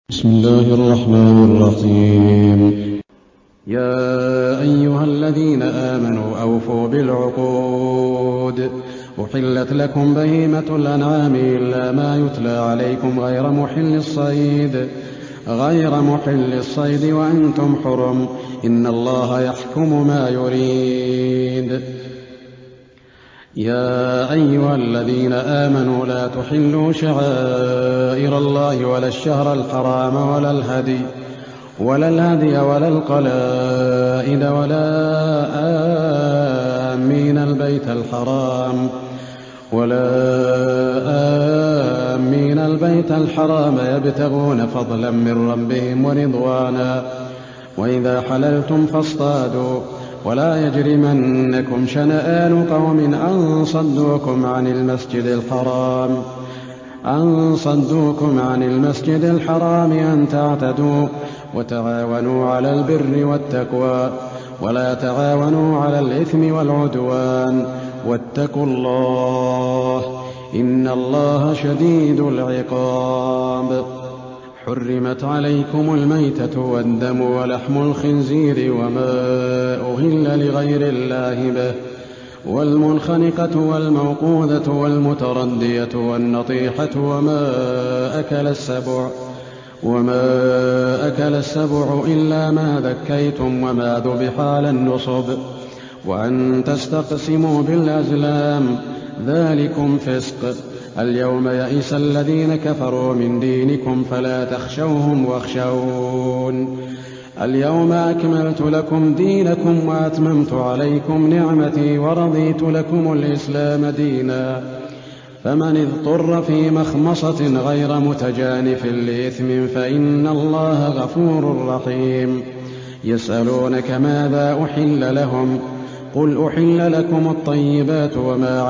بسم الله الرحمن الرحيم. يا أيها الذين آمنوا أوفوا بالعقود. أحلت لكم بهيمة الأنعام إلا ما يتلى عليكم غير محل الصيد وأنتم حرم، إن الله يحكم ما يريد. يا أيها الذين آمنوا لا تحلوا شعائر الله ولا الشهر الحرام ولا الهدي ولا القلائد ولا آمين البيت الحرام يبتغون فضلا من ربهم ورضوانا، وإذا حللتم فاصطادوا، ولا يجرمنكم شنآن قوم أن صدوكم عن المسجد الحرام أن تعتدوا، وتعاونوا على البر والتقوى ولا تعاونوا على الإثم والعدوان، واتقوا الله إن الله شديد العقاب. حرمت عليكم الميتة والدم ولحم الخنزير وما أهل لغير الله به، والمنخنقة والموقوذة والمتردية والنطيحة وما أكل السبع إلا ما ذكيتم وما ذبح على النصب، وأن تستقسموا بالأزلام، ذلكم فسق. اليوم يئس الذين كفروا من دينكم فلا تخشوهم واخشون. اليوم أكملت لكم دينكم وأتممت عليكم نعمتي ورضيت لكم الإسلام دينا، فمن اضطر في مخمصة غير متجانف لإثم فإن الله غفور رحيم. يسألونك ماذا أحل لهم، قل أحل لكم الطيبات وما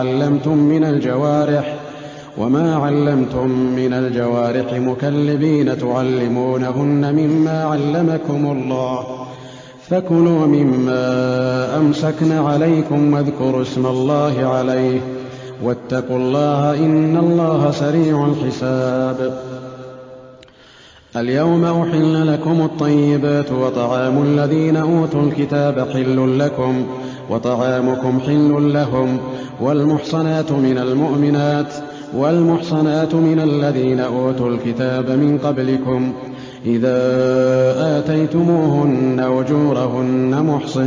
علمتم من الجوارح مكلبين تعلمونهن مما علمكم الله، فكلوا مما أمسكن عليكم واذكروا اسم الله عليه، واتقوا الله إن الله سريع الحساب. اليوم أحل لكم الطيبات، وطعام الذين أوتوا الكتاب حل لكم وطعامكم حل لهم، والمحصنات من المؤمنات والمحصنات من الذين أوتوا الكتاب من قبلكم إذا آتيتموهن أجورهن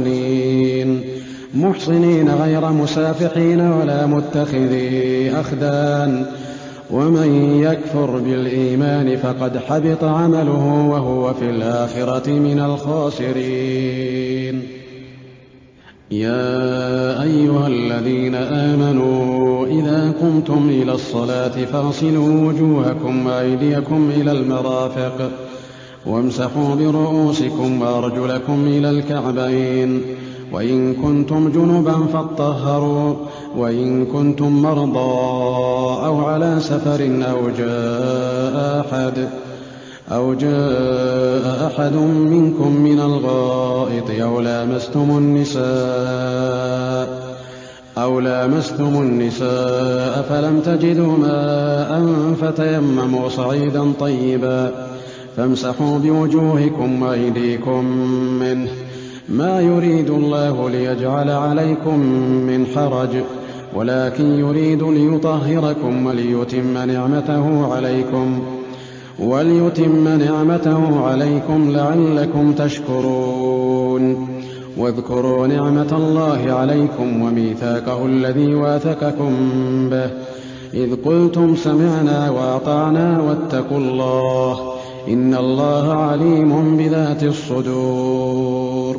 محصنين غير مسافحين ولا متخذي أخدان، ومن يكفر بالإيمان فقد حبط عمله وهو في الآخرة من الخاسرين. يا أيها الذين آمنوا إذا قمتم إلى الصلاة فاغسلوا وجوهكم وأيديكم إلى المرافق، وامسحوا برؤوسكم وأرجلكم إلى الكعبين، وإن كنتم جنبا فاطهروا، وإن كنتم مرضى أو على سفر أو جاء أحد منكم من الغائط أو لامستم النساء فلم تجدوا ماء فتيمموا صعيدا طيبا فامسحوا بوجوهكم وأيديكم منه، ما يريد الله ليجعل عليكم من حرج، ولكن يريد ليطهركم وليتم نعمته عليكم لعلكم تشكرون. واذكروا نعمة الله عليكم وميثاقه الذي واثقكم به إذ قلتم سمعنا وأطعنا واتقوا الله إن الله عليم بذات الصدور.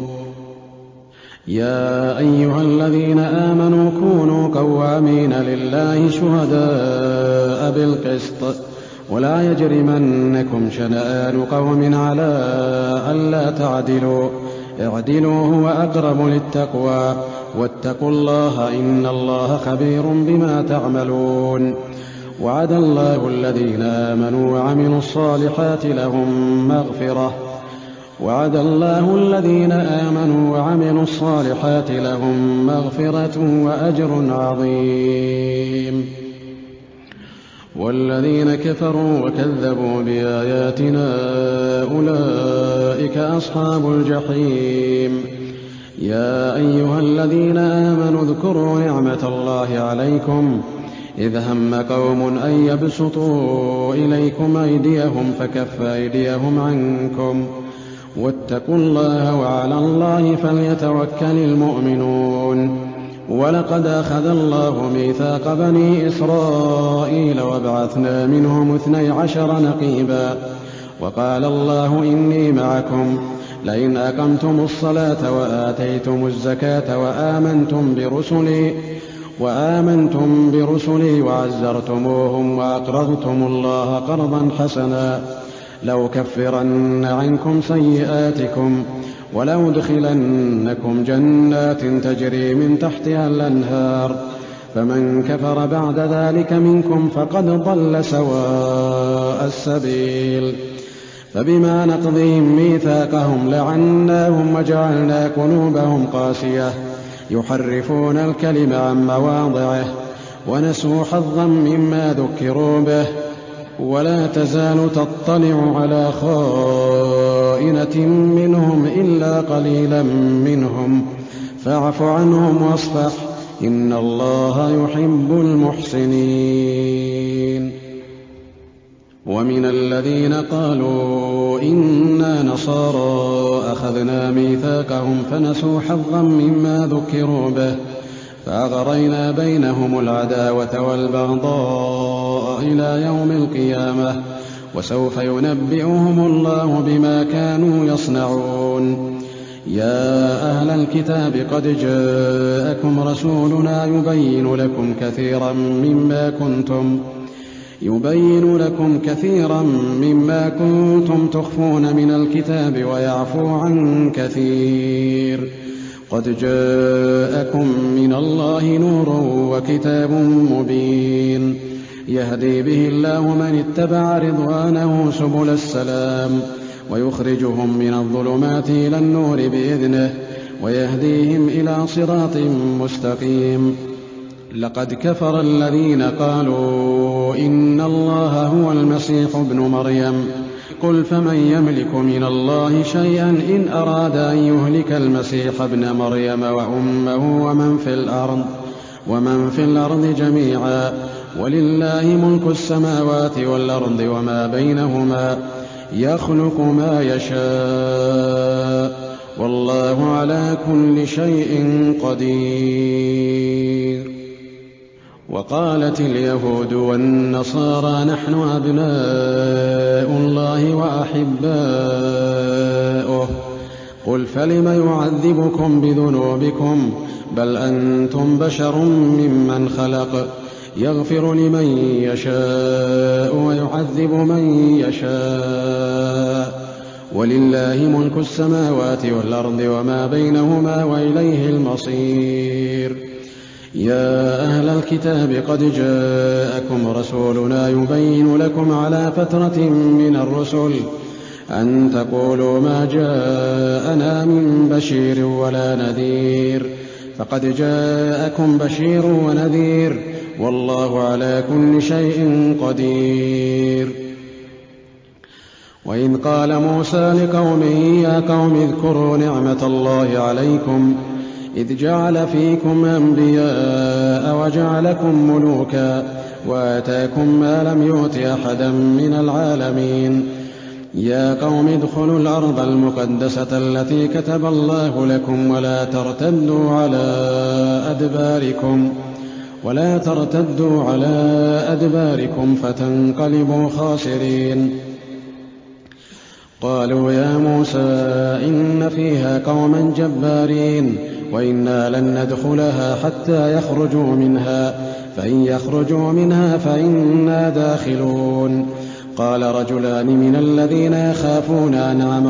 يا أيها الذين آمنوا كونوا قوامين لله شهداء بالقسط، ولا يجرمنكم شنآن قوم على ألا تعدلوا، اعدلوا هو أقرب للتقوى، واتقوا الله إن الله خبير بما تعملون. وعد الله الذين آمنوا وعملوا الصالحات لهم مغفرة وأجر عظيم. والذين كفروا وكذبوا بآياتنا أولئك أصحاب الجحيم. يا أيها الذين آمنوا اذكروا نعمة الله عليكم إذ هم قوم أن يبسطوا إليكم أيديهم فكف أيديهم عنكم واتقوا الله وعلى الله فليتوكل المؤمنون. ولقد أخذ الله ميثاق بني إسرائيل وبعثنا منهم 12 نقيبا وقال الله إني معكم لئن أقمتم الصلاة وآتيتم الزكاة وآمنتم برسلي وعزرتموهم وأقرضتم الله قرضا حسنا لأكفرن عنكم سيئاتكم ولأدخلنكم جنات تجري من تحتها الأنهار فمن كفر بعد ذلك منكم فقد ضل سواء السبيل. فبما نقضهم ميثاقهم لعناهم وجعلنا قلوبهم قاسية يحرفون الكلم عن مواضعه ونسوا حظا مما ذكروا به ولا تزال تطلع على خائنة منهم إلا قليلا منهم فاعف عنهم واصفح إن الله يحب المحسنين. ومن الذين قالوا إنا نصارى أخذنا ميثاقهم فنسوا حظا مما ذكروا به فأغرينا بينهم العداوة والبغضاء إلى يوم القيامة وسوف ينبئهم الله بما كانوا يصنعون. يا أهل الكتاب قد جاءكم رسولنا يبين لكم كثيرا مما كنتم تخفون من الكتاب ويعفو عن كثير. قد جاءكم من الله نور وكتاب مبين يهدي به الله من اتبع رضوانه سبل السلام ويخرجهم من الظلمات إلى النور بإذنه ويهديهم إلى صراط مستقيم. لقد كفر الذين قالوا إن الله هو المسيح ابن مريم قل فمن يملك من الله شيئا إن أراد أن يهلك المسيح ابن مريم وأمه ومن في الأرض جميعا ولله ملك السماوات والأرض وما بينهما يخلق ما يشاء والله على كل شيء قدير. وقالت اليهود والنصارى نحن أبناء الله وأحباؤه قل فلم يعذبكم بذنوبكم بل أنتم بشر ممن خلق يغفر لمن يشاء ويعذب من يشاء ولله ملك السماوات والأرض وما بينهما وإليه المصير. يا أهل الكتاب قد جاءكم رسولنا يبين لكم على فترة من الرسل أن تقولوا ما جاءنا من بشير ولا نذير فقد جاءكم بشير ونذير والله على كل شيء قدير. وإذ قال موسى لقومه يا قوم اذكروا نعمة الله عليكم إذ جعل فيكم أنبياء وجعلكم ملوكا وآتاكم ما لم يؤت أحدا من العالمين. يا قوم ادخلوا الأرض المقدسة التي كتب الله لكم ولا ترتدوا على أدباركم فتنقلبوا خاسرين. قالوا يا موسى إن فيها قوما جبارين وإنا لن ندخلها حتى يخرجوا منها فإن يخرجوا منها فإنا داخلون. قال رجلان من الذين يخافون أنعم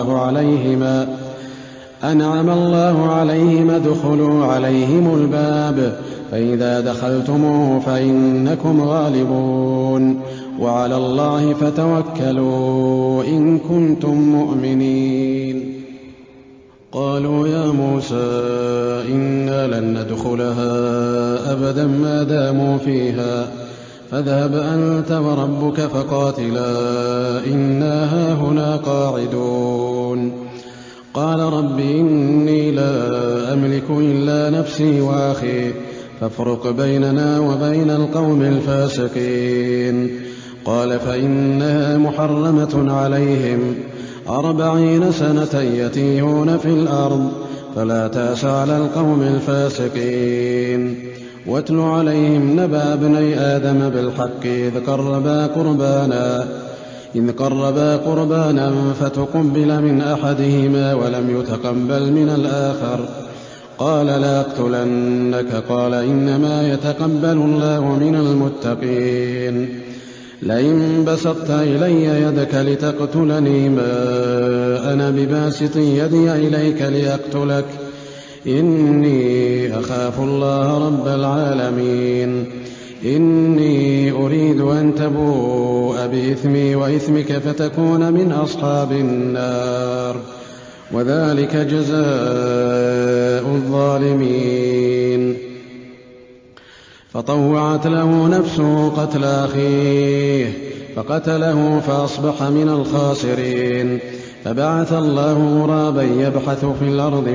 الله عليهم ادخلوا عليهم الباب فإذا دخلتموه فإنكم غالبون وعلى الله فتوكلوا إن كنتم مؤمنين. قالوا يا موسى إنا لن ندخلها أبدا ما داموا فيها فاذهب أنت وربك فقاتلا إنا هاهنا قاعدون. قال رب إني لا أملك إلا نفسي وأخي فافرق بيننا وبين القوم الفاسقين. قال فإنها محرمة عليهم 40 سنة يتيهون في الأرض فلا تأس على القوم الفاسقين. واتل عليهم نبأ ابني آدم بالحق إذ قربا قربانا فتقبل من أحدهما ولم يتقبل من الآخر قال لأقتلنك قال إنما يتقبل الله من المتقين. لئن بسطت إلي يدك لتقتلني ما أنا بباسط يدي إليك لأقتلك إني أخاف الله رب العالمين. إني أريد أن تبوء بإثمي وإثمك فتكون من أصحاب النار وذلك جزاء الظالمين. فطوعت له نفسه قتل أخيه فقتله فأصبح من الخاسرين. فبعث الله غرابا يبحث في الأرض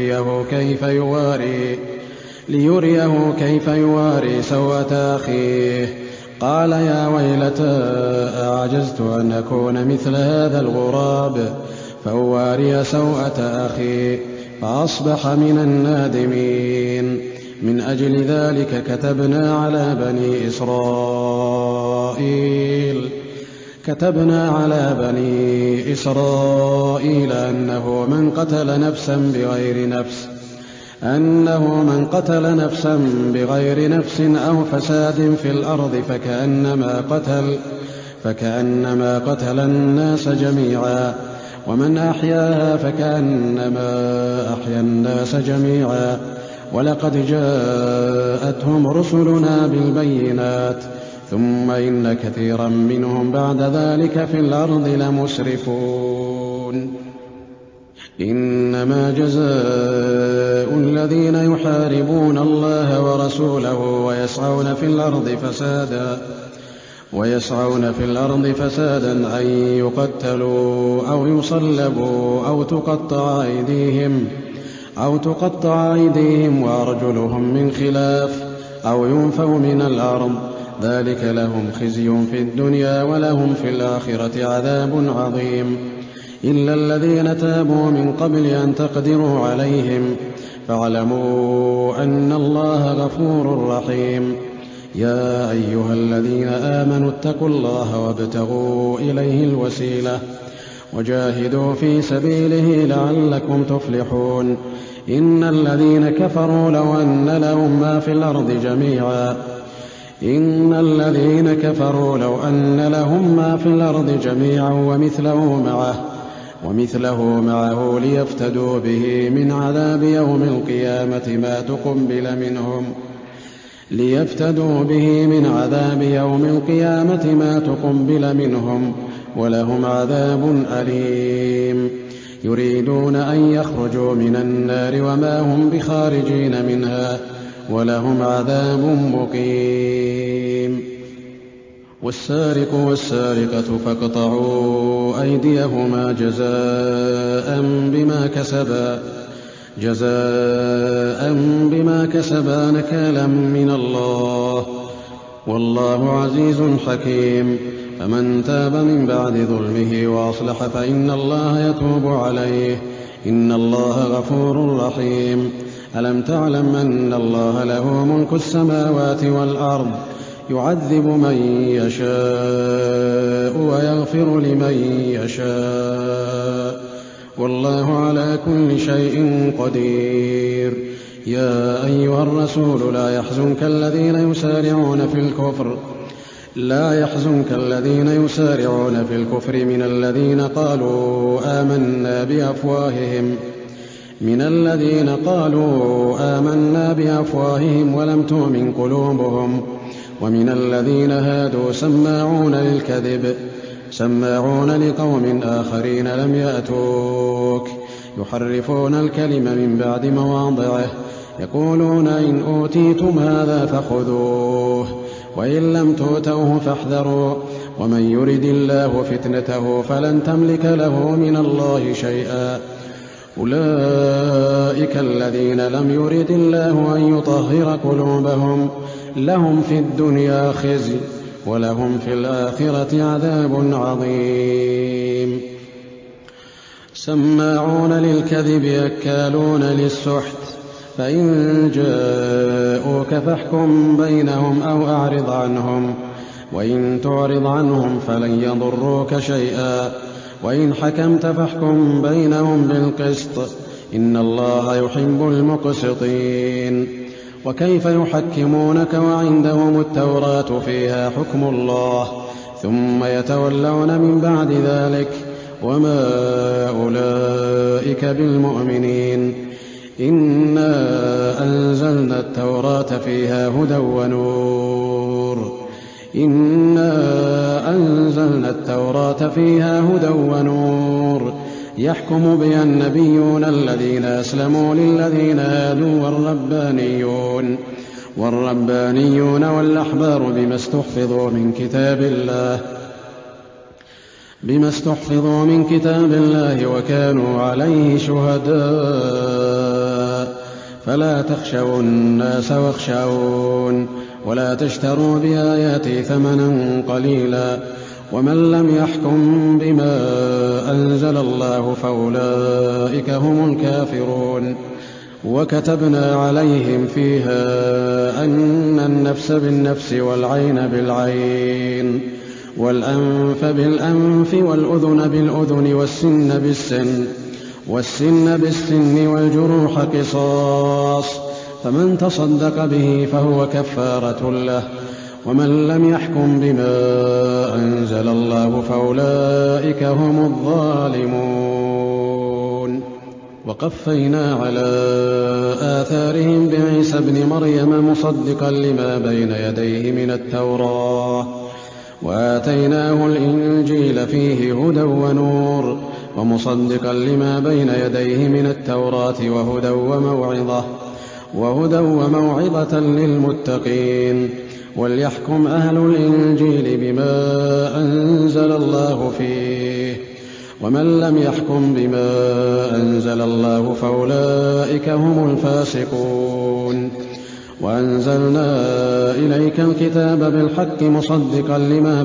ليريه كيف يواري سوءة أخيه. قال يا ويلتى أعجزت أن أكون مثل هذا الغراب فأواري سوءة أخي فأصبح من النادمين. من أجل ذلك كتبنا على بني إسرائيل أنه من قتل نفسا بغير نفس أو فساد في الأرض فكأنما قتل الناس جميعا ومن أحياها فكأنما أحيا الناس جميعا. ولقد جاءتهم رسلنا بالبينات ثم إن كثيرا منهم بعد ذلك في الأرض لمسرفون. إنما جزاء الذين يحاربون الله ورسوله ويسعون في الأرض فسادا أن يقتلوا أو يصلبوا أو تقطع أيديهم وأرجلهم من خلاف أو ينفوا من الأرض ذلك لهم خزي في الدنيا ولهم في الآخرة عذاب عظيم. إلا الذين تابوا من قبل أن تقدروا عليهم فاعلموا أن الله غفور رحيم. يا أيها الذين آمنوا اتقوا الله وابتغوا إليه الوسيلة وجاهدوا في سبيله لعلكم تفلحون. إن الذين كفروا لو أن لهم ما في الأرض جميعا ومثله معه ليفتدوا به من عذاب يوم القيامة ما تقبل منهم ولهم عذاب أليم. يريدون أن يخرجوا من النار وما هم بخارجين منها ولهم عذاب مقيم. والسارق والسارقة فاقطعوا أيديهما جزاء بما كسبا نكالا من الله والله عزيز حكيم. فمن تاب من بعد ظلمه وأصلح فإن الله يتوب عليه إن الله غفور رحيم. ألم تعلم أن الله له ملك السماوات والأرض يعذب من يشاء ويغفر لمن يشاء والله على كل شيء قدير. يا أيها الرسول لا يحزنك الذين يسارعون في الكفر من الذين قالوا آمنا بأفواههم ولم تؤمن قلوبهم ومن الذين هادوا سماعون لقوم آخرين لم يأتوك يحرفون الكلم من بعد مواضعه يقولون إن أوتيتم هذا فخذوه وإن لم تؤتوه فاحذروا ومن يرد الله فتنته فلن تملك له من الله شيئا أولئك الذين لم يرد الله أن يطهر قلوبهم لهم في الدنيا خزي ولهم في الآخرة عذاب عظيم سماعون للكذب أكالون للسحت فإن جاءوك فاحكم بينهم أو أعرض عنهم وإن تعرض عنهم فلن يضروك شيئا وإن حكمت فاحكم بينهم بالقسط إن الله يحب المقسطين وكيف يحكمونك وعندهم التوراة فيها حكم الله ثم يتولون من بعد ذلك وما أولئك بالمؤمنين إنا أنزلنا التوراة فيها هدى ونور يحكم بها النبيون الذين أسلموا للذين هادوا والربانيون والأحبار بما استحفظوا من كتاب الله وكانوا عليه شهداء فلا تخشوا الناس واخشون ولا تشتروا بآياتي ثمنا قليلا ومن لم يحكم بما أنزل الله فأولئك هم الكافرون وكتبنا عليهم فيها أن النفس بالنفس والعين بالعين والأنف بالأنف والأذن بالأذن والسن بالسن والجروح قصاص فمن تصدق به فهو كفارة له ومن لم يحكم بما أنزل الله فأولئك هم الظالمون وقفينا على آثارهم بعيسى ابن مريم مصدقا لما بين يديه من التوراة وآتيناه الإنجيل فيه هدى ونور ومصدقا لما بين يديه من التوراة وهدى وموعظة للمتقين وليحكم أهل الإنجيل بما أنزل الله فيه ومن لم يحكم بما أنزل الله فأولئك هم الفاسقون وأنزلنا إليك الكتاب بالحق مصدقا لما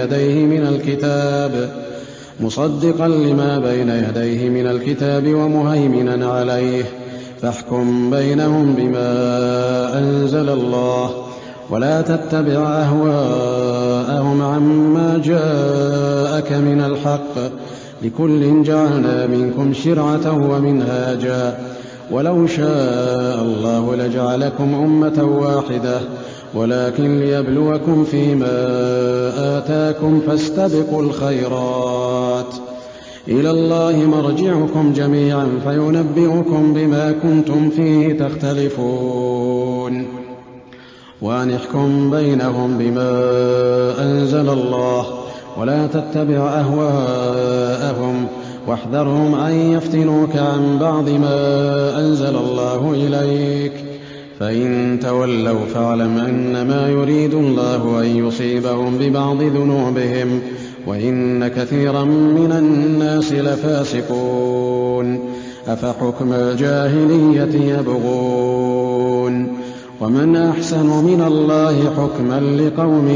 بين يديه من الكتاب ومهيمنا عليه فاحكم بينهم بما أنزل الله ولا تتبع أهواءهم عما جاءك من الحق لكل جعلنا منكم شرعة ومنهاجا ولو شاء الله لجعلكم أمة واحدة ولكن ليبلوكم فيما آتاكم فاستبقوا الخيرات إلى الله مرجعكم جميعا فينبئكم بما كنتم فيه تختلفون وأن احكم بينهم بما أنزل الله ولا تتبع أهواءهم واحذرهم أن يفتنوك عن بعض ما أنزل الله إليك فإن تولوا فاعلم أنما يريد الله أن يصيبهم ببعض ذنوبهم وإن كثيرا من الناس لفاسقون أفحكم الجاهلية يبغون ومن أحسن من الله حكما لقوم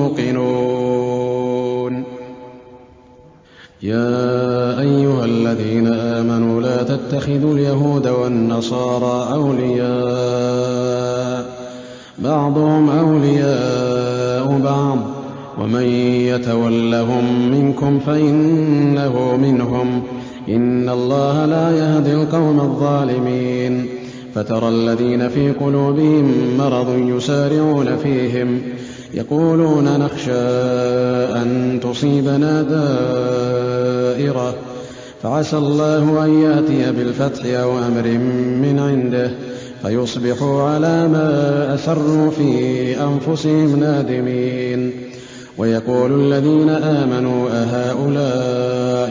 يوقنون يا أيها الذين آمنوا لا تتخذوا اليهود والنصارى أولياء بعضهم أولياء بعض ومن يتولهم منكم فإنه منهم إن الله لا يهدي القوم الظالمين فترى الذين في قلوبهم مرض يسارعون فيهم يقولون نخشى أن تصيبنا دائرة فعسى الله أن يأتي بالفتح أو أمر من عنده فيصبحوا على ما أسروا في أنفسهم نادمين ويقول الذين آمنوا أهؤلاء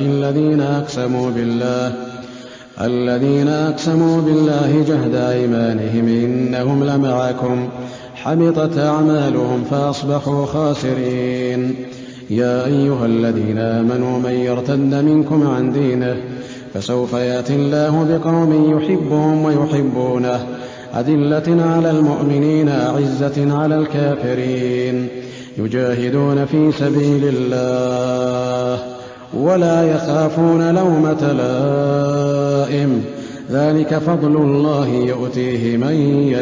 الذين أقسموا بالله جهد أيمانهم إنهم لمعكم حبطت أعمالهم فأصبحوا خاسرين. يا أيها الذين آمنوا من يرتد منكم عن دينه فسوف يأتي الله بقوم يحبهم ويحبونه أذلة على المؤمنين أعزة على الكافرين يجاهدون في سبيل الله ولا يخافون لومة لائم ذلك فضل الله يؤتيه من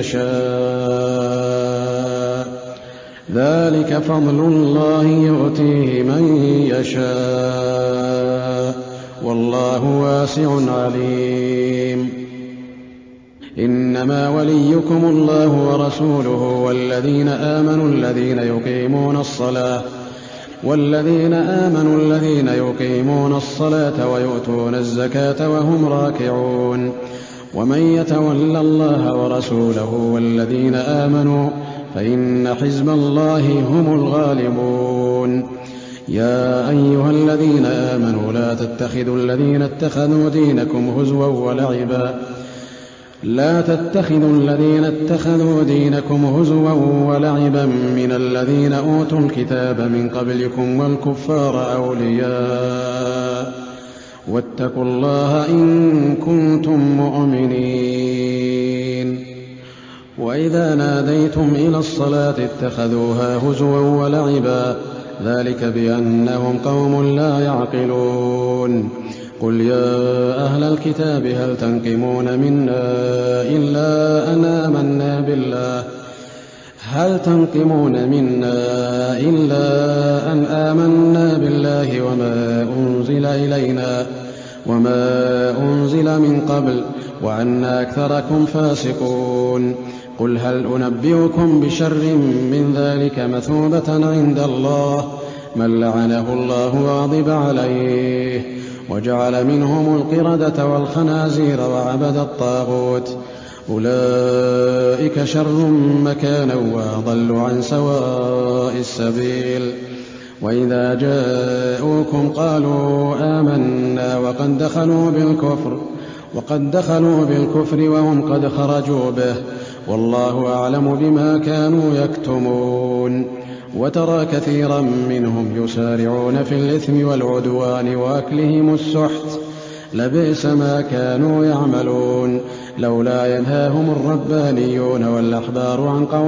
يشاء والله واسع عليم. إنما وليكم الله ورسوله والذين آمنوا الذين يقيمون الصلاة ويؤتون الزكاة وهم راكعون. ومن يتول الله ورسوله والذين آمنوا فإن حزب الله هم الغالبون. يا أيها الذين آمنوا لا تتخذوا الذين اتخذوا دينكم هزوا ولعبا من الذين أوتوا الكتاب من قبلكم والكفار أولياء واتقوا الله إن كنتم مؤمنين. وإذا ناديتم إلى الصلاة اتخذوها هزوا ولعبا ذلك بأنهم قوم لا يعقلون. قل يا أهل الكتاب هل تنقمون منا إلا أن آمنا بالله وما أنزل من قبل وأن أكثركم فاسقون. قل هل أنبئكم بشر من ذلك مثوبة عند الله من لعنه الله وغضب عليه وجعل منهم القردة والخنازير وعبد الطاغوت أولئك شر مكانا وأضل عن سواء السبيل. وإذا جاءوكم قالوا آمنا وقد دخلوا بالكفر وهم قد خرجوا به والله أعلم بما كانوا يكتمون. وترى كثيرا منهم يسارعون في الإثم والعدوان وأكلهم السحت لبئس ما كانوا يعملون. لولا ينهاهم الربانيون والأحبار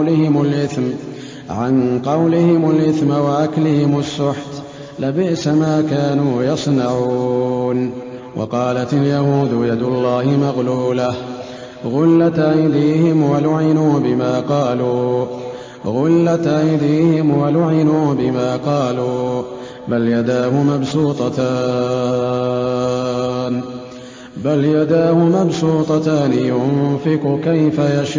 عن قولهم الإثم وأكلهم السحت لبئس ما كانوا يصنعون. وقالت اليهود يد الله مغلولة غلت أيديهم ولعنوا بما قالوا بل يداه مبسوطتان ينفق كيف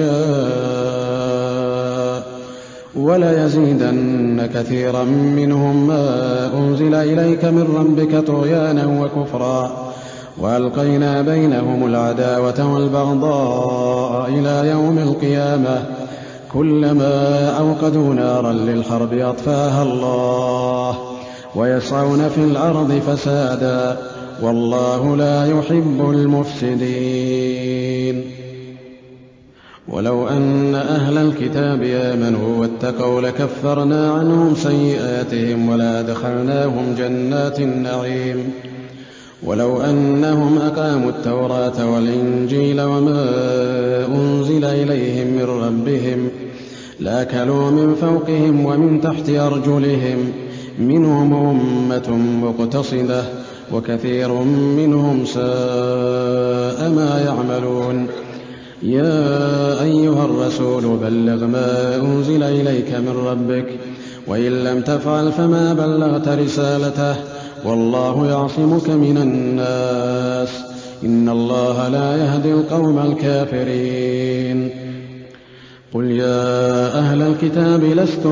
يشاء وليزيدن كثيرا منهم ما أنزل إليك من ربك طغيانا وكفرا وألقينا بينهم العداوة والبغضاء إلى يوم القيامة كلما أوقدوا نارا للحرب أطفاها الله ويسعون في الأرض فسادا والله لا يحب المفسدين. ولو أن أهل الكتاب آمنوا واتقوا لكفرنا عنهم سيئاتهم ولأدخلناهم جنات النعيم. ولو أنهم أقاموا التوراة والإنجيل وما أنزل إليهم من ربهم لأكلوا من فوقهم ومن تحت أرجلهم منهم أمة مقتصدة وكثير منهم ساء ما يعملون. يا أيها الرسول بلغ ما أنزل إليك من ربك وإن لم تفعل فما بلغت رسالته والله يعصمك من الناس إن الله لا يهدي القوم الكافرين. قل يا أهل الكتاب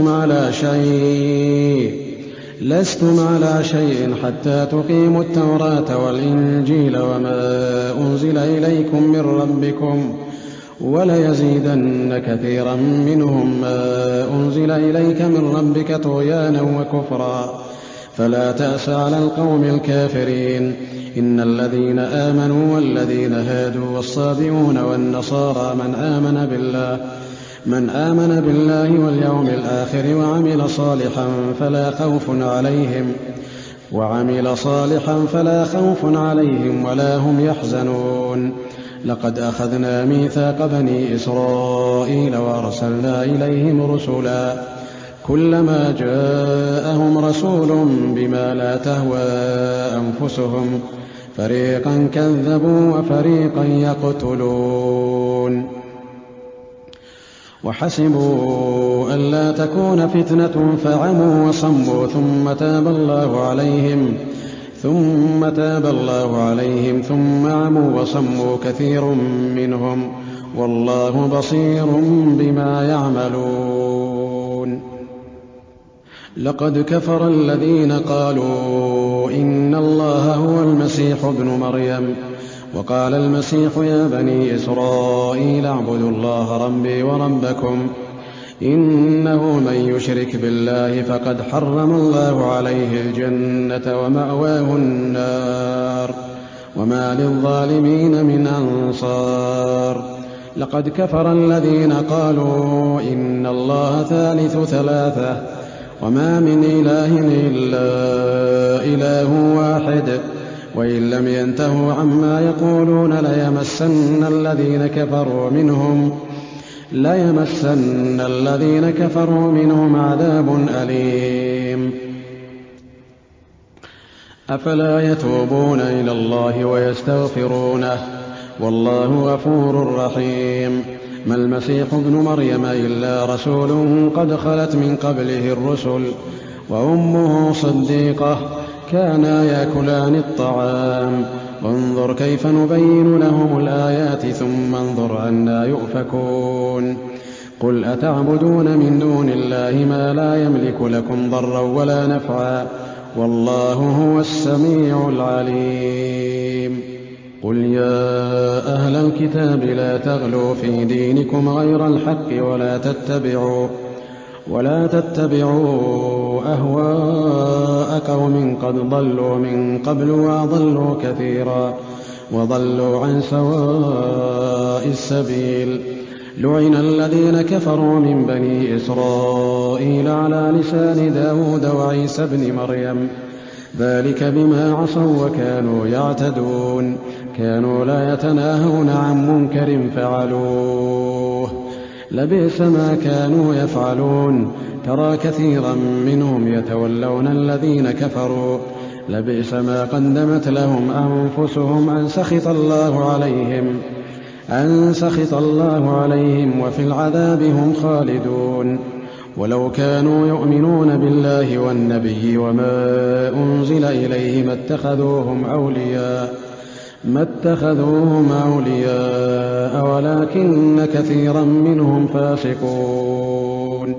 لستم على شيء حتى تقيموا التوراة والإنجيل وما أنزل إليكم من ربكم وليزيدن كثيرا منهم ما أنزل إليك من ربك طغيانا وكفرا فلا تأس على القوم الكافرين. إن الذين آمنوا والذين هادوا والصابئون والنصارى من آمن بالله واليوم الآخر وعمل صالحا فلا خوف عليهم ولا هم يحزنون. لقد أخذنا ميثاق بني إسرائيل وأرسلنا إليهم رسلا كلما جاءهم رسول بما لا تهوى أنفسهم فريقا كذبوا وفريقا يقتلون. وحسبوا ألا تكون فتنة فعموا وصموا ثم تاب الله عليهم ثم عموا وصموا كثير منهم والله بصير بما يعملون. لقد كفر الذين قالوا إن الله هو المسيح ابن مريم وقال المسيح يا بني إسرائيل اعبدوا الله ربي وربكم إنه من يشرك بالله فقد حرم الله عليه الجنة ومأواه النار وما للظالمين من أنصار. لقد كفر الذين قالوا إن الله ثالث ثلاثة وما من إله إلا إله واحد وإن لم ينتهوا عما يقولون ليمسن الذين كفروا منهم عذاب أليم. أفلا يتوبون إلى الله ويستغفرونه والله غفور رحيم. ما المسيح ابن مريم إلا رسول قد خلت من قبله الرسل وأمه صديقة كانا يأكلان الطعام وانظر كيف نبين لهم الآيات ثم انظر أنى يؤفكون. قل أتعبدون من دون الله ما لا يملك لكم ضرا ولا نفعا والله هو السميع العليم. قل يا أهل الكتاب لا تغلوا في دينكم غير الحق ولا تتبعوا أهواء قوم قد ضلوا من قبل وأضلوا كثيرا وضلوا عن سواء السبيل. لعن الذين كفروا من بني إسرائيل على لسان داود وعيسى بن مريم ذلك بما عصوا وكانوا يعتدون. كانوا لا يتناهون عن منكر فعلوه لبئس ما كانوا يفعلون. ترى كثيرا منهم يتولون الذين كفروا لبئس ما قدمت لهم أنفسهم أن سخط الله عليهم وفي العذاب هم خالدون. ولو كانوا يؤمنون بالله والنبي وما أنزل إليه ما اتخذوهم أولياء ولكن كثيرا منهم فاسقون.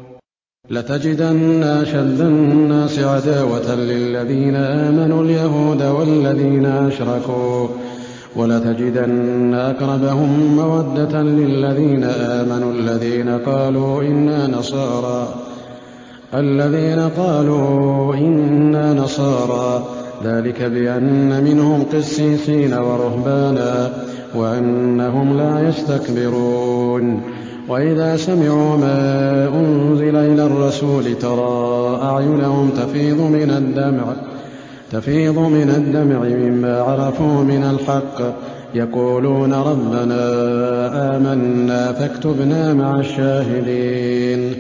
لتجدن أشد الناس عداوة للذين آمنوا اليهود والذين أشركوا ولتجدن أقربهم مودة للذين آمنوا الذين قالوا إنا نصارى ذلك بأن منهم قسيسين ورهبانا وأنهم لا يستكبرون. وإذا سمعوا ما أنزل إلى الرسول ترى أعينهم تفيض من الدمع مما عرفوا من الحق يقولون ربنا آمنا فاكتبنا مع الشاهدين.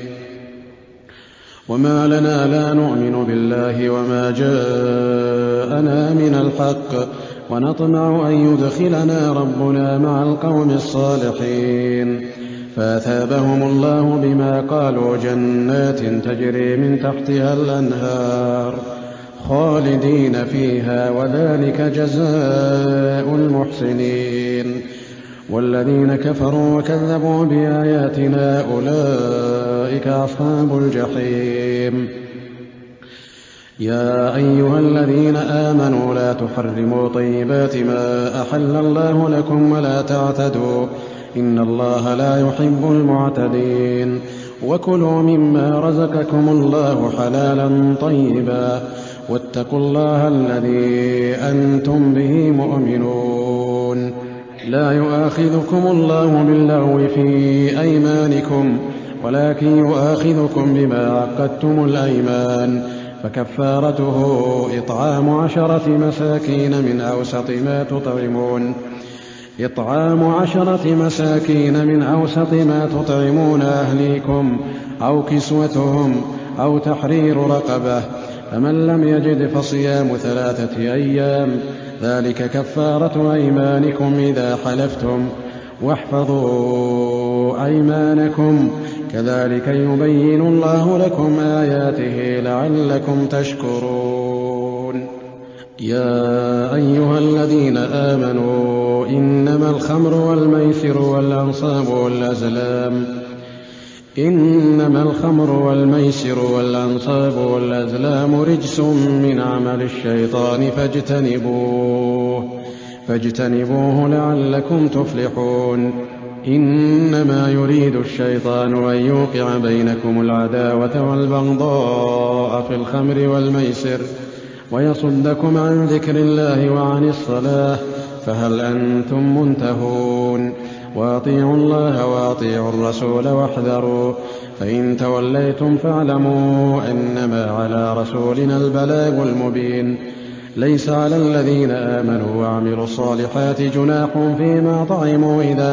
وما لنا لا نؤمن بالله وما جاءنا من الحق ونطمع أن يدخلنا ربنا مع القوم الصالحين. فأثابهم الله بما قالوا جنات تجري من تحتها الأنهار خالدين فيها وذلك جزاء المحسنين. والذين كفروا وكذبوا بآياتنا أولئك أصحاب الجحيم. يا أيها الذين آمنوا لا تحرموا طيبات ما أحل الله لكم ولا تعتدوا إن الله لا يحب المعتدين. وكلوا مما رزقكم الله حلالا طيبا واتقوا الله الذي أنتم به مؤمنون. لا يؤاخذكم الله باللغو في أيمانكم ولكن يؤاخذكم بما عقدتم الأيمان فكفارته إطعام 10 مساكين من أوسط ما تطعمون أهليكم أو كسوتهم أو تحرير رقبة فمن لم يجد فصيام 3 أيام ذلك كفارة أيمانكم إذا حلفتم واحفظوا أيمانكم كذلك يبين الله لكم آياته لعلكم تشكرون. يا أيها الذين آمنوا إنما الخمر والميسر والأنصاب والأزلام رجس من عمل الشيطان فاجتنبوه لعلكم تفلحون. إنما يريد الشيطان أن يوقع بينكم العداوة والبغضاء في الخمر والميسر ويصدكم عن ذكر الله وعن الصلاة فهل أنتم منتهون. وأطيعوا الله وأطيعوا الرسول واحذروا فإن توليتم فاعلموا أنما على رسولنا البلاغ المبين. ليس على الذين آمنوا وعملوا الصالحات جناح فيما طعموا إذا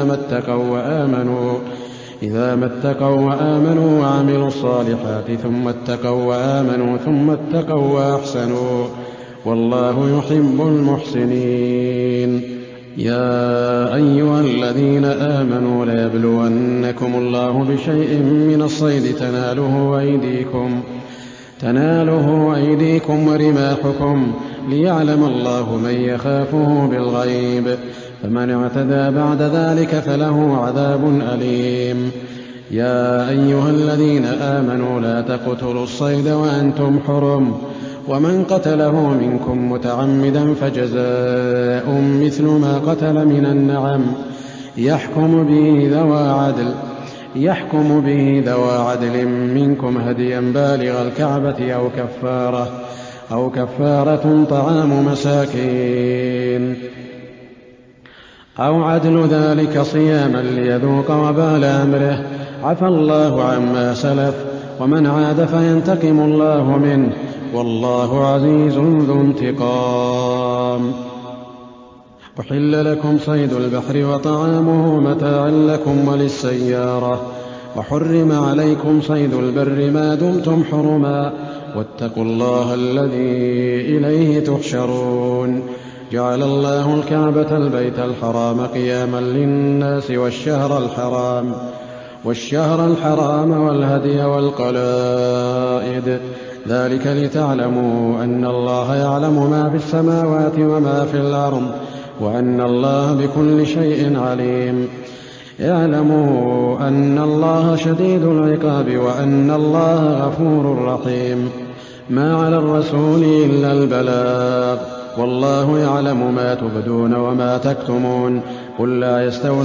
ما اتقوا وآمنوا وعملوا الصالحات ثم اتقوا وآمنوا ثم اتقوا وأحسنوا والله يحب المحسنين. يا أيها الذين آمنوا ليبلونكم الله بشيء من الصيد تناله أيديكم ورماحكم ليعلم الله من يخافه بالغيب فمن اعتدى بعد ذلك فله عذاب أليم. يا أيها الذين آمنوا لا تقتلوا الصيد وأنتم حرم ومن قتله منكم متعمدا فجزاء مثل ما قتل من النعم يحكم به ذوى عدل منكم هديا بالغ الكعبة أو كفارة طعام مساكين أو عدل ذلك صياما ليذوق وبال أمره عفى الله عما سلف ومن عاد فينتقم الله منه والله عزيز ذو انتقام. أحل لكم صيد البحر وطعامه متاعا لكم وللسيارة وحرم عليكم صيد البر ما دمتم حرما واتقوا الله الذي إليه تحشرون. جعل الله الكعبة البيت الحرام قياما للناس والشهر الحرام والهدي والقلائد ذلك لتعلموا أن الله يعلم ما في السماوات وما في الأرض وأن الله بكل شيء عليم. اعلموا أن الله شديد العقاب وأن الله غفور رحيم. ما على الرسول إلا البلاغ والله يعلم ما تبدون وما تكتمون. قل لا يستوي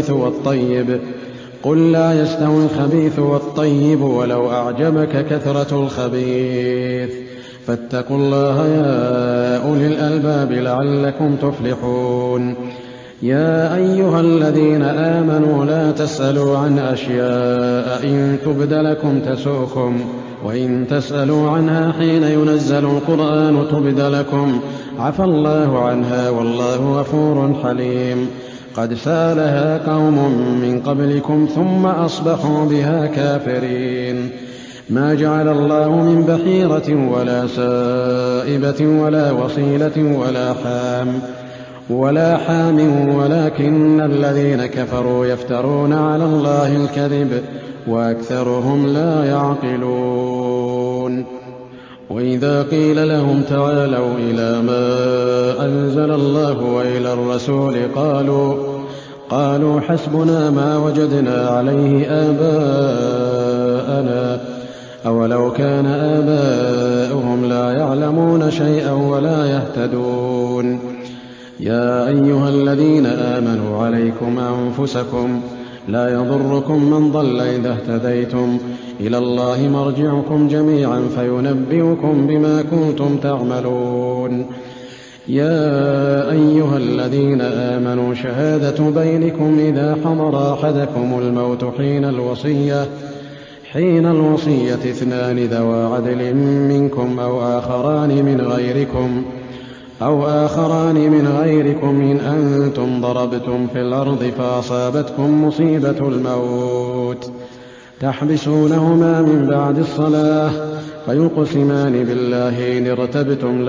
الخبيث والطيب ولو أعجبك كثرة الخبيث فاتقوا الله يا أولي الألباب لعلكم تفلحون. يا أيها الذين آمنوا لا تسألوا عن أشياء إن تبد لكم تسؤكم وإن تسألوا عنها حين ينزل القرآن تبد لكم عفى الله عنها والله غفور حليم. قد سألها قوم من قبلكم ثم أصبحوا بها كافرين. ما جعل الله من بحيرة ولا سائبة ولا وصيلة ولا حام ولكن الذين كفروا يفترون على الله الكذب وأكثرهم لا يعقلون. وإذا قيل لهم تعالوا إلى ما أنزل الله وإلى الرسول قالوا حسبنا ما وجدنا عليه آباءنا أولو كان آباؤهم لا يعلمون شيئا ولا يهتدون. يا أيها الذين آمنوا عليكم أنفسكم لا يضركم من ضل إذا اهتديتم إلى الله مرجعكم جميعا فينبئكم بما كنتم تعملون. يا أيها الذين آمنوا شهادة بينكم إذا حضر أحدكم الموت حين الوصية 2 ذوى عدل منكم أو آخران من غيركم إن أنتم ضربتم في الأرض فأصابتكم مصيبة الموت تحبسونهما من بعد الصلاة فيقسمان بالله إن ارتبتم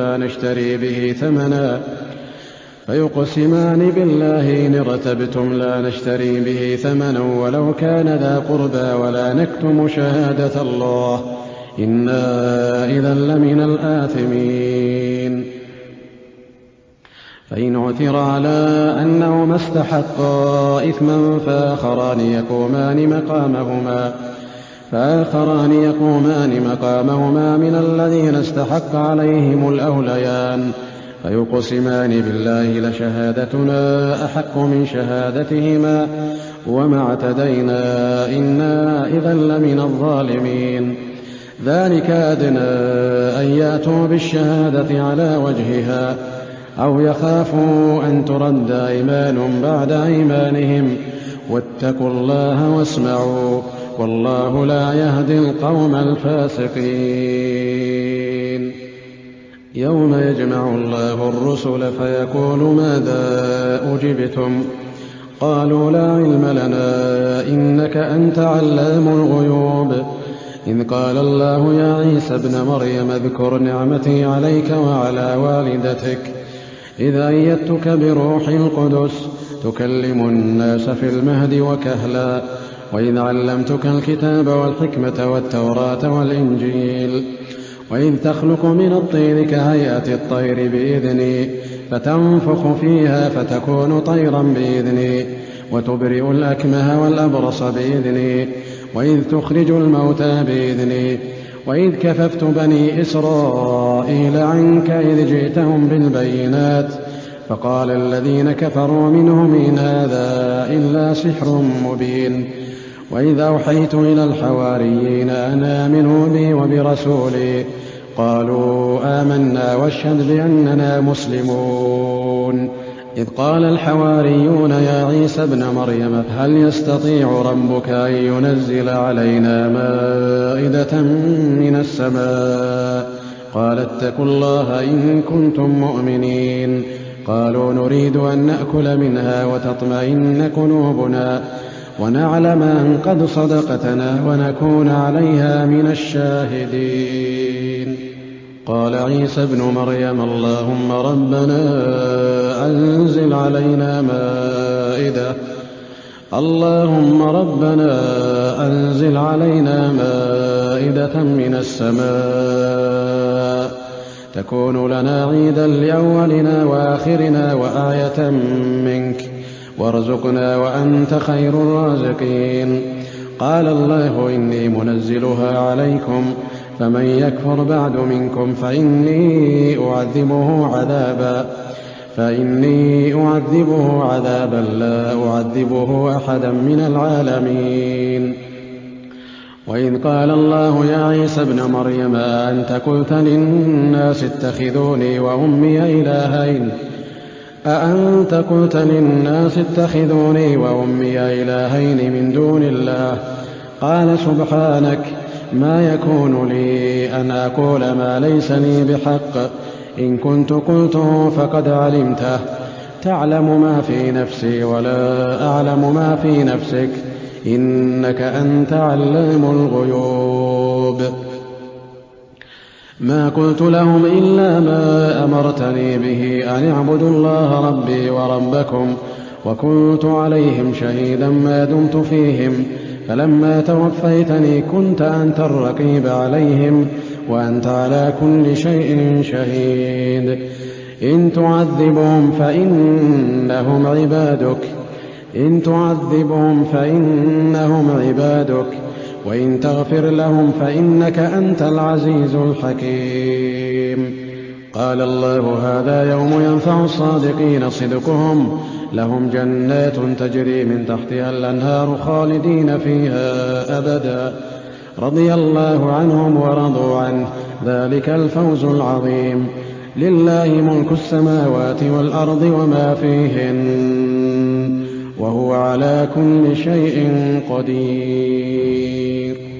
لا نشتري به ثمنا ولو كان ذا قربى ولا نكتم شهادة الله إنا إذا لمن الآثمين. فإن عثر على أنهما استحقا إثما فآخران يقومان مقامهما من الذين استحق عليهم الأوليان فيقسمان بالله لشهادتنا أحق من شهادتهما وما اعتدينا إنا إذا لمن الظالمين. ذلك أدنى أن يأتوا بالشهادة على وجهها أو يخافوا أن ترد أيمان بعد أيمانهم واتقوا الله واسمعوا والله لا يهدي القوم الفاسقين. يوم يجمع الله الرسل فيقول ماذا أجبتم قالوا لا علم لنا إنك أنت علام الغيوب. إذ قال الله يا عيسى ابن مريم اذكر نعمتي عليك وعلى والدتك إذ أيدتك بروح القدس تكلم الناس في المهد وكهلا وإذ علمتك الكتاب والحكمة والتوراة والإنجيل وإذ تخلق من الطين كهيئة الطير بإذني فتنفخ فيها فتكون طيرا بإذني وتبرئ الأكمه والأبرص بإذني وإذ تخرج الموتى بإذني وإذ كففت بني إسرائيل عنك إذ جئتهم بالبينات فقال الذين كفروا منهم إن هذا إلا سحر مبين. وإذ أوحيت إلى الحواريين أن آمنوا بي وبرسولي قالوا آمنا واشهد بأننا مسلمون. إذ قال الحواريون يا عيسى ابن مريم هل يستطيع ربك أن ينزل علينا مائدة من السماء قال اتقوا الله إن كنتم مؤمنين. قالوا نريد أن نأكل منها وتطمئن قلوبنا ونعلم أن قد صدقتنا ونكون عليها من الشاهدين. قال عيسى ابن مريم اللهم ربنا أنزل علينا مائدة من السماء تكون لنا عيدا لأولنا وآخرنا وآية منك وارزقنا وأنت خير الرازقين. قال الله إني منزلها عليكم فمن يكفر بعد منكم فإني أعذبه عذابا لا أعذبه أحدا من العالمين. وإذ قال الله يا عيسى ابن مريم أأنت قلت للناس اتخذوني وأمي إلهين من دون الله قال سبحانك ما يكون لي أن أقول ما ليس لي بحق إن كنت قلته فقد علمته تعلم ما في نفسي ولا أعلم ما في نفسك إنك أنت علام الغيوب. ما قلت لهم إلا ما أمرتني به أن اعبدوا الله ربي وربكم وكنت عليهم شهيدا ما دمت فيهم فلما توفيتني كنت أنت الرقيب عليهم وأنت على كل شيء شهيد. إن تعذبهم فإنهم عبادك وإن تغفر لهم فإنك أنت العزيز الحكيم. قال الله هذا يوم ينفع الصادقين صدقهم لهم جنات تجري من تحتها الأنهار خالدين فيها أبدا رضي الله عنهم ورضوا عنه ذلك الفوز العظيم. لله ملك السماوات والأرض وما فيهن وهو على كل شيء قدير.